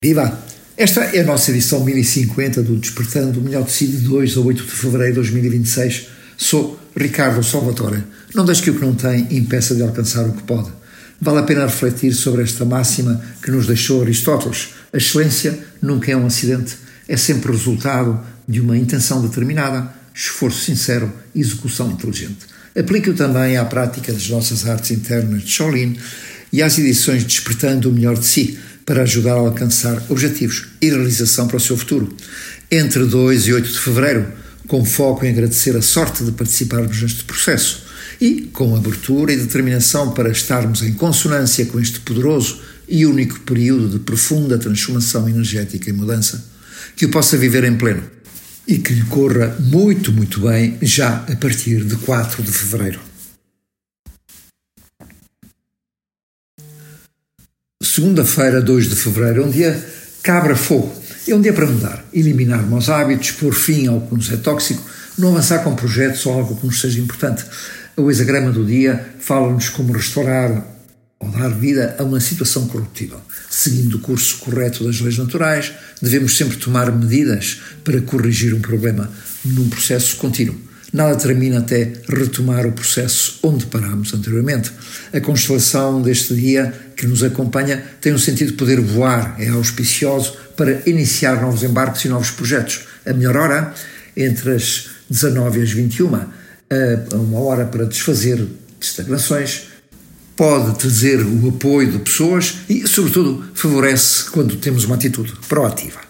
Viva! Esta é a nossa edição 1050 do Despertando o Melhor de Si de 2 a 8 de fevereiro de 2026. Sou Ricardo Salvatore. Não deixe que o que não tem impeça de alcançar o que pode. Vale a pena refletir sobre esta máxima que nos deixou Aristóteles. A excelência nunca é um acidente, é sempre resultado de uma intenção determinada, esforço sincero e execução inteligente. Aplique-o também à prática das nossas artes internas de Shaolin e às edições Despertando o Melhor de Si, para ajudar a alcançar objetivos e realização para o seu futuro. Entre 2 e 8 de fevereiro, com foco em agradecer a sorte de participarmos neste processo e com abertura e determinação para estarmos em consonância com este poderoso e único período de profunda transformação energética e mudança, que o possa viver em pleno e que lhe corra muito, muito bem já a partir de 4 de fevereiro. Segunda-feira, 2 de fevereiro, é um dia cabra-fogo. É um dia para mudar, eliminar maus hábitos, pôr fim ao que nos é tóxico, não avançar com projetos ou algo que nos seja importante. O hexagrama do dia fala-nos como restaurar ou dar vida a uma situação corruptível. Seguindo o curso correto das leis naturais, devemos sempre tomar medidas para corrigir um problema num processo contínuo. Nada termina até retomar o processo onde parámos anteriormente. A constelação deste dia que nos acompanha tem um sentido de poder voar, é auspicioso para iniciar novos embarques e novos projetos. A melhor hora, entre as 19 e as 21, uma hora para desfazer estagnações, pode trazer o apoio de pessoas e, sobretudo, favorece quando temos uma atitude proativa.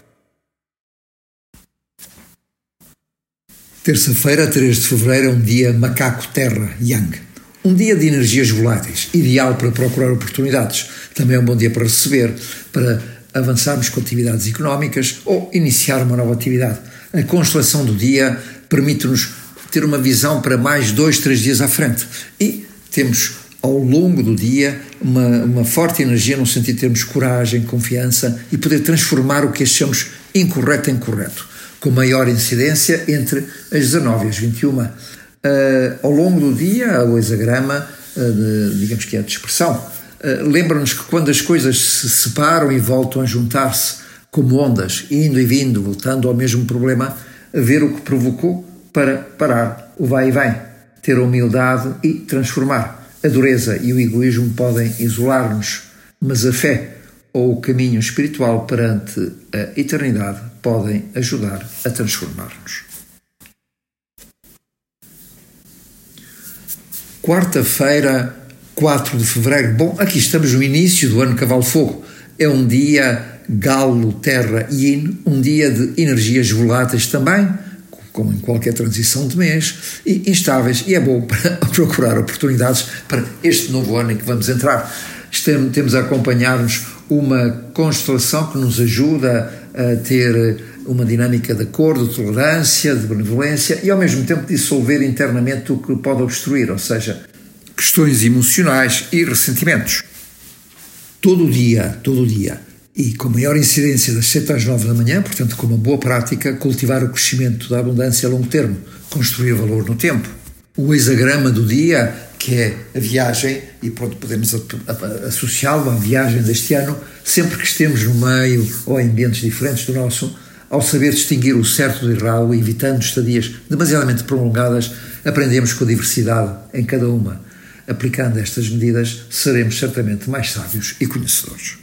Terça-feira, 3 de fevereiro, é um dia macaco-terra, yang. Um dia de energias voláteis, ideal para procurar oportunidades. Também é um bom dia para receber, para avançarmos com atividades económicas ou iniciar uma nova atividade. A constelação do dia permite-nos ter uma visão para mais 2, 3 dias à frente. E temos, ao longo do dia, uma forte energia no sentido de termos coragem, confiança e poder transformar o que achamos incorreto em correto, com maior incidência entre as 19 e as 21. Ao longo do dia, o hexagrama, digamos que é a dispersão, lembra-nos que quando as coisas se separam e voltam a juntar-se como ondas, indo e vindo, voltando ao mesmo problema, ver o que provocou para parar o vai e vem, ter a humildade e transformar. A dureza e o egoísmo podem isolar-nos, mas a fé ou o caminho espiritual perante a eternidade podem ajudar a transformar-nos. Quarta-feira, 4 de fevereiro. Bom, aqui estamos no início do ano Cavalo-Fogo. É um dia galo, terra e yin, um dia de energias voláteis também, como em qualquer transição de mês, e instáveis, e é bom para procurar oportunidades para este novo ano em que vamos entrar. Temos a acompanhar-nos uma constelação que nos ajuda a ter uma dinâmica de acordo, de tolerância, de benevolência e ao mesmo tempo dissolver internamente o que pode obstruir, ou seja, questões emocionais e ressentimentos. Todo dia, e com maior incidência das 7 às 9 da manhã, portanto com uma boa prática, cultivar o crescimento da abundância a longo termo, construir valor no tempo. O hexagrama do dia, que é a viagem, e pronto, podemos associá-lo à viagem deste ano, sempre que estemos no meio ou em ambientes diferentes do nosso, ao saber distinguir o certo do errado, evitando estadias demasiadamente prolongadas, aprendemos com a diversidade em cada uma. Aplicando estas medidas, seremos certamente mais sábios e conhecedores.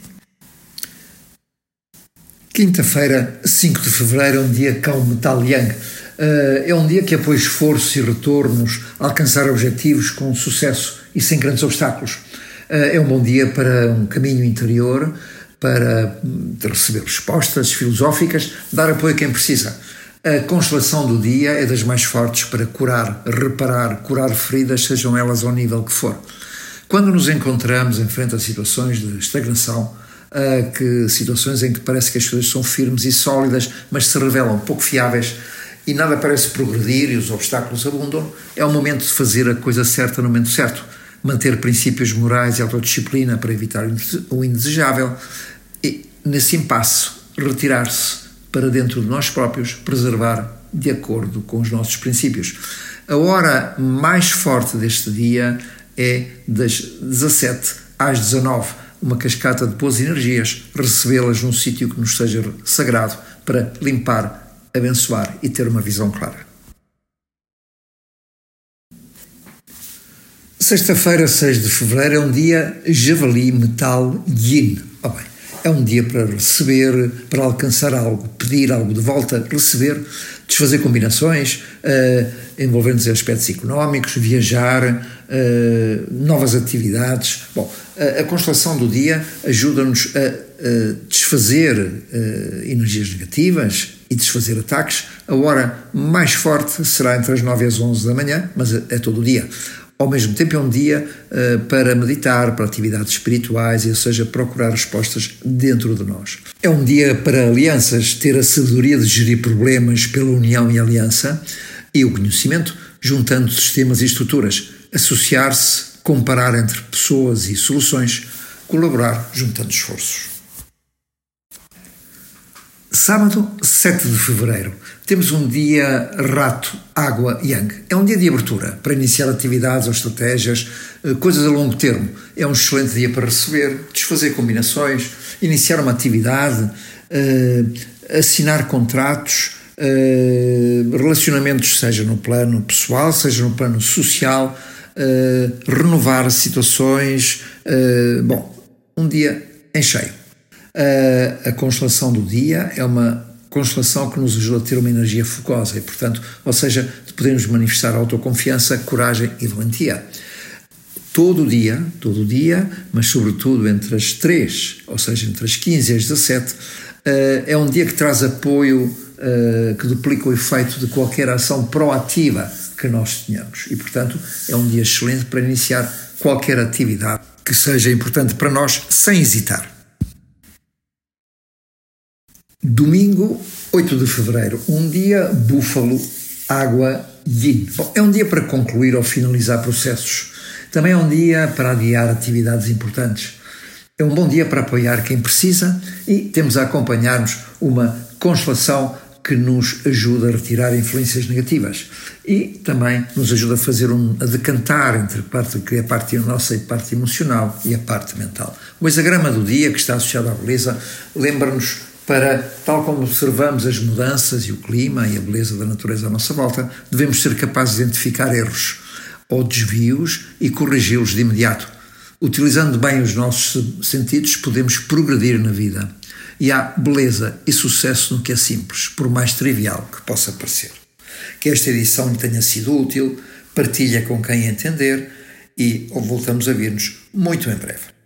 Quinta-feira, 5 de fevereiro, é um dia cão metal yang. É um dia que apoia esforços e retornos a alcançar objetivos com sucesso e sem grandes obstáculos. É um bom dia para um caminho interior, para receber respostas filosóficas, dar apoio a quem precisa. A constelação do dia é das mais fortes para curar, reparar, curar feridas, sejam elas ao nível que for. Quando nos encontramos em frente a situações de estagnação, situações em que parece que as coisas são firmes e sólidas, mas se revelam pouco fiáveis e nada parece progredir e os obstáculos abundam, é o momento de fazer a coisa certa no momento certo, manter princípios morais e autodisciplina para evitar o indesejável e, nesse impasse, retirar-se para dentro de nós próprios, preservar de acordo com os nossos princípios. A hora mais forte deste dia é das 17 às 19, uma cascata de boas energias, recebê-las num sítio que nos seja sagrado para limpar, abençoar e ter uma visão clara. Sexta-feira, 6 de fevereiro, é um dia javali metal yin. É um dia para receber, para alcançar algo, pedir algo de volta, receber, desfazer combinações, envolvendo-nos em aspectos económicos, viajar, novas atividades. A constelação do dia ajuda-nos a desfazer energias negativas e desfazer ataques. A hora mais forte será entre as 9 e as 11 da manhã, mas é todo o dia. Ao mesmo tempo é um dia para meditar, para atividades espirituais, ou seja, procurar respostas dentro de nós. É um dia para alianças, ter a sabedoria de gerir problemas pela união e aliança e o conhecimento, juntando sistemas e estruturas, associar-se, comparar entre pessoas e soluções, colaborar juntando esforços. Sábado, 7 de fevereiro, temos um dia rato, água, yang. É um dia de abertura para iniciar atividades ou estratégias, coisas a longo termo. É um excelente dia para receber, desfazer combinações, iniciar uma atividade, assinar contratos, relacionamentos, seja no plano pessoal, seja no plano social, renovar situações. Um dia em cheio. A constelação do dia é uma constelação que nos ajuda a ter uma energia focosa e, portanto, ou seja, de podermos manifestar autoconfiança, coragem e valentia. Todo o dia, mas sobretudo entre as 3, ou seja, entre as 15 e as 17, é um dia que traz apoio, que duplica o efeito de qualquer ação proativa que nós tenhamos. E, portanto, é um dia excelente para iniciar qualquer atividade que seja importante para nós, sem hesitar. Domingo, 8 de fevereiro, um dia búfalo, água, yin. É um dia para concluir ou finalizar processos. Também é um dia para adiar atividades importantes. É um bom dia para apoiar quem precisa e temos a acompanhar-nos uma constelação que nos ajuda a retirar influências negativas e também nos ajuda a decantar entre a parte nossa e a parte emocional e a parte mental. O hexagrama do dia, que está associado à beleza, lembra-nos para, tal como observamos as mudanças e o clima e a beleza da natureza à nossa volta, devemos ser capazes de identificar erros ou desvios e corrigi-los de imediato. Utilizando bem os nossos sentidos, podemos progredir na vida. E há beleza e sucesso no que é simples, por mais trivial que possa parecer. Que esta edição lhe tenha sido útil, partilha com quem entender e voltamos a ver-nos muito em breve.